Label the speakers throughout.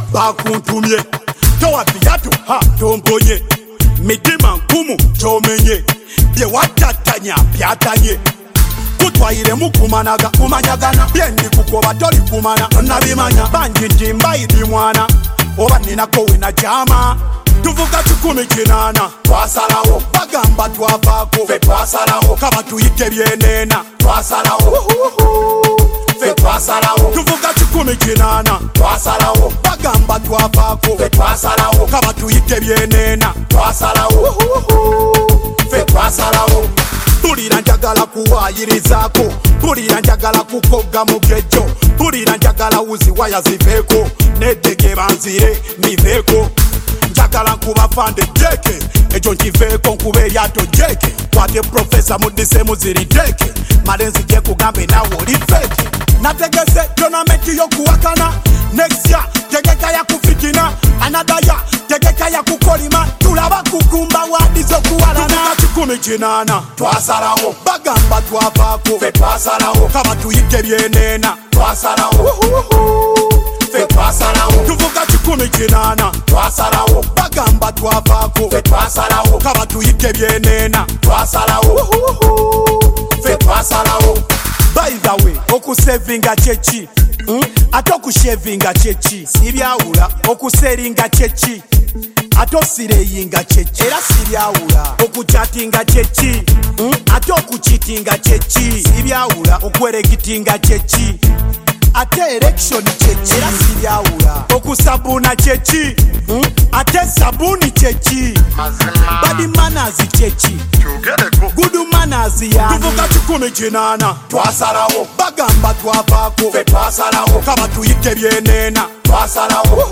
Speaker 1: bakuntumye towa biatu ha tombonye mitima nkumu tomenye bye watatanya byatanye kutwaire mukumanaga kumanyagana byendi kukoba toli kumana nabimanya banji ntimba idi mwana oba ninako wina jama tuvuga 19 twasalawo bagamba twavaako fe twasalawo kaba tuyite byenena twasalawo fe twasalawo tuvuga 19 twasalawo bagamba twavaako fe twasalawo kaba tuyite byenena twasalawo fe twasalawo Pulira njagala kuwayirizaako pulira njagala kukoga mugejo pulira njagala uzi waya ziveko nedege banzire niveko njagala nkubafande jeke ejo nkiveko nkube eryato jeke kwate profesa mudise muziri jeke malenzi je kugambe nawe oli feke nategese tonamenti yokuwakana next year tegeka ya kufitina another year tegeka ya kukolima tulaba kukumba wadi zokuwalana 19 twasalawo bagamba twavaako fe twasalawo kaba tuyite byenena twasalawo fe twasalawo tuvuga 19 twasalawo bagamba twavaako fe twasalawo kaba tuyite byenena twasalawo fe twasalawo. By the way okusevinga chechi ate okushevinga chechi sibyawula okuseringa chechi ate osireyinga chechi era sibyawula okuchatinga chechi ate okuchitinga chechi sibyawula okweregitinga chechi ate election chechi era sibyawula okusabuna chechi ate sabuni chechi bad manners chechi good manners ya tuvuga 19 twasalawo bagamba twavaako fe twasalawo kaba tuyite byenena twasalawo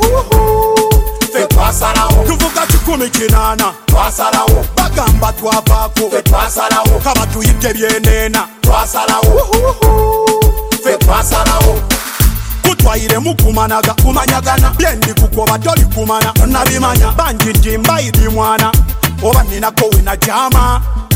Speaker 1: fe twasalawo tuvuga 19 twasalawo bagamba twavaako fe twasalawo kaba tuyite byenena twasalawo fe twasalawo kutwaire mukumanaga kumanyagana byendi kukoba toli kumana nabimanya banji ntimba idi mwana oba ninako wina jama